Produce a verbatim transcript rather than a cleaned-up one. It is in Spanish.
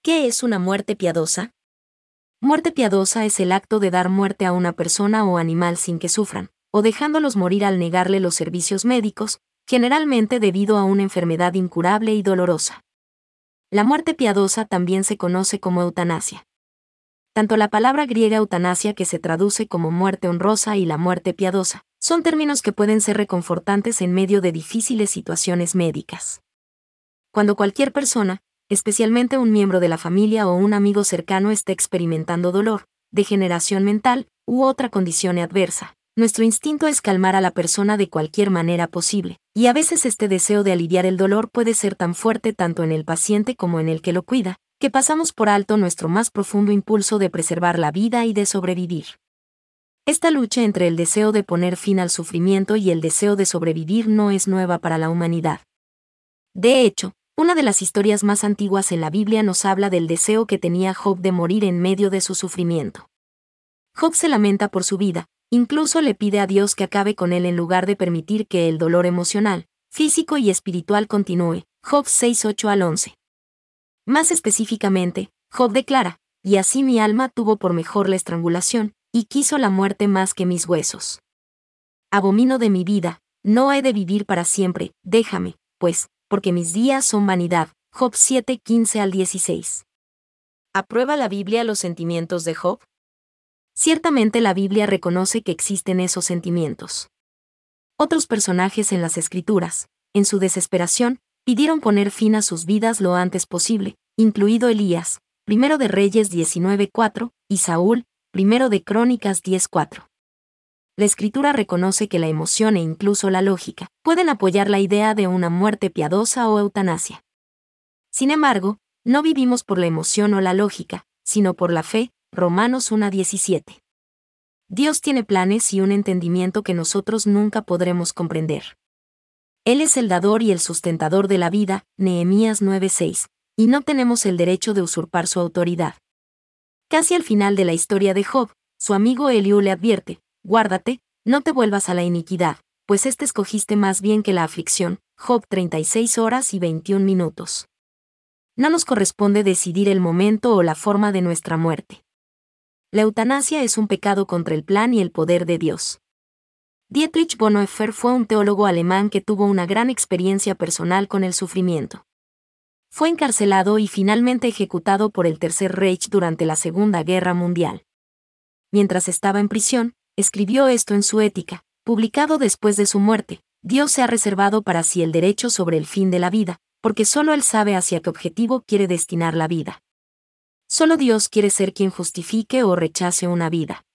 ¿Qué es una muerte piadosa? Muerte piadosa es el acto de dar muerte a una persona o animal sin que sufran, o dejándolos morir al negarle los servicios médicos, generalmente debido a una enfermedad incurable y dolorosa. La muerte piadosa también se conoce como eutanasia. Tanto la palabra griega eutanasia, que se traduce como muerte honrosa, y la muerte piadosa, son términos que pueden ser reconfortantes en medio de difíciles situaciones médicas. Cuando cualquier persona, especialmente un miembro de la familia o un amigo cercano, esté experimentando dolor, degeneración mental u otra condición adversa, nuestro instinto es calmar a la persona de cualquier manera posible, y a veces este deseo de aliviar el dolor puede ser tan fuerte tanto en el paciente como en el que lo cuida, que pasamos por alto nuestro más profundo impulso de preservar la vida y de sobrevivir. Esta lucha entre el deseo de poner fin al sufrimiento y el deseo de sobrevivir no es nueva para la humanidad. De hecho, una de las historias más antiguas en la Biblia nos habla del deseo que tenía Job de morir en medio de su sufrimiento. Job se lamenta por su vida, incluso le pide a Dios que acabe con él en lugar de permitir que el dolor emocional, físico y espiritual continúe. Job seis ocho al once. Más específicamente, Job declara: «Y así mi alma tuvo por mejor la estrangulación, y quiso la muerte más que mis huesos. Abomino de mi vida, no he de vivir para siempre, déjame, pues, porque mis días son vanidad». Job siete quince al dieciséis. ¿Aprueba la Biblia los sentimientos de Job? Ciertamente la Biblia reconoce que existen esos sentimientos. Otros personajes en las Escrituras, en su desesperación, pidieron poner fin a sus vidas lo antes posible, incluido Elías, Primero de Reyes diecinueve cuatro, y Saúl, Primero de Crónicas diez cuatro. La Escritura reconoce que la emoción e incluso la lógica pueden apoyar la idea de una muerte piadosa o eutanasia. Sin embargo, no vivimos por la emoción o la lógica, sino por la fe. Romanos uno diecisiete. Dios tiene planes y un entendimiento que nosotros nunca podremos comprender. Él es el dador y el sustentador de la vida. Nehemías nueve seis, y no tenemos el derecho de usurpar su autoridad. Casi al final de la historia de Job, su amigo Eliú le advierte: «Guárdate, no te vuelvas a la iniquidad, pues éste escogiste más bien que la aflicción». Job treinta y seis horas y veintiún minutos. No nos corresponde decidir el momento o la forma de nuestra muerte. La eutanasia es un pecado contra el plan y el poder de Dios. Dietrich Bonhoeffer fue un teólogo alemán que tuvo una gran experiencia personal con el sufrimiento. Fue encarcelado y finalmente ejecutado por el Tercer Reich durante la Segunda Guerra Mundial. Mientras estaba en prisión, escribió esto en su Ética, publicado después de su muerte: «Dios se ha reservado para sí el derecho sobre el fin de la vida, porque solo Él sabe hacia qué objetivo quiere destinar la vida. Solo Dios quiere ser quien justifique o rechace una vida».